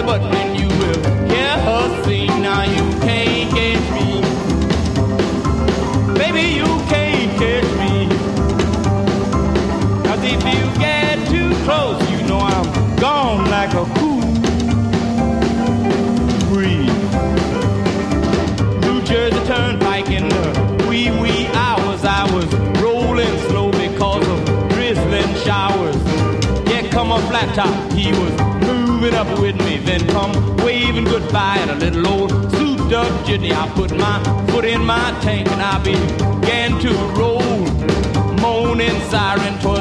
but when you will hear her sing, now you can't catch me. Baby, you can't catch me. 'Cause if you get too close, you know I'm gone like a cool breeze. New Jersey Turnpike in the wee hours, I was rolling slow because of drizzling showers. Yeah, come a flat top, he was moving up with me, then come waving goodbye at a little old souped up jitney. I put my foot in my tank and I began to roll, moaning siren toward